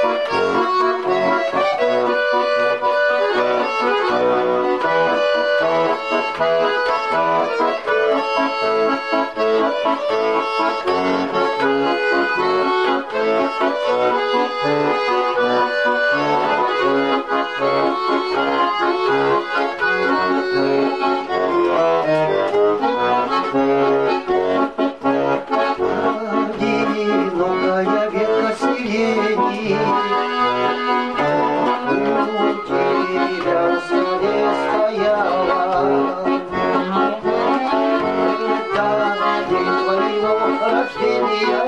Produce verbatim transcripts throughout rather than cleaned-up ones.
Одинокая ветка сирени у тебя в селе стояла. Это день твоего рождения.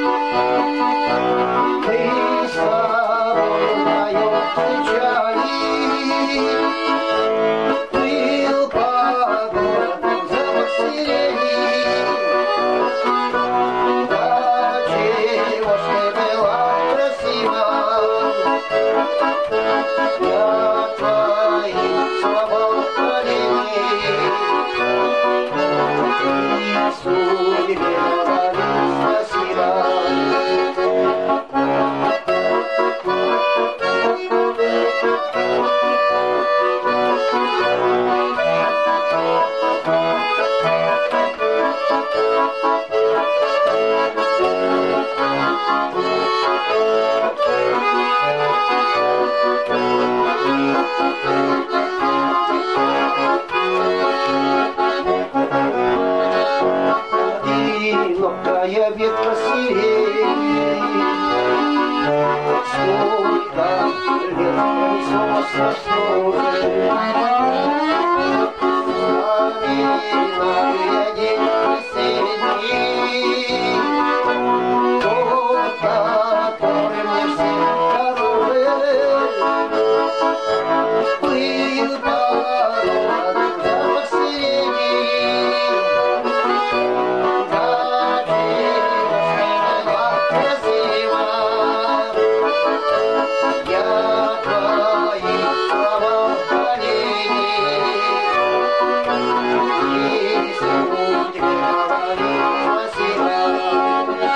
Мы с тобой вдвоем встречались. Был по городу запах сирени. Я твоих слова колени, и судьбе говорю спасибо. Одинокая ветка сирени, сколько лет пронеслось сосной. Вспоминаю я день осенний, тот, который мне всем дороже. Был порог запах сирени. Я твоих слова колени, и судьбе говорю спасибо.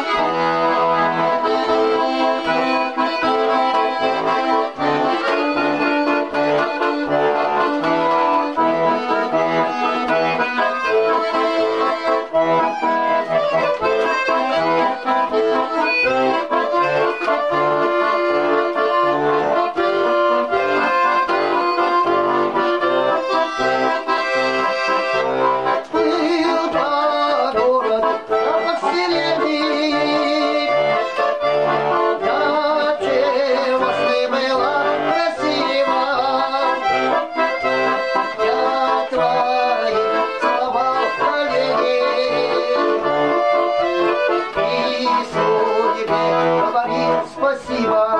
Спасибо.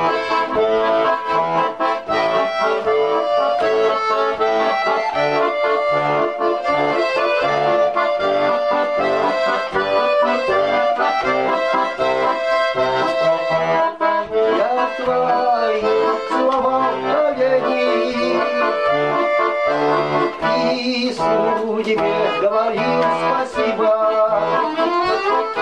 Я твои слова колени, и судьбе говорю спасибо.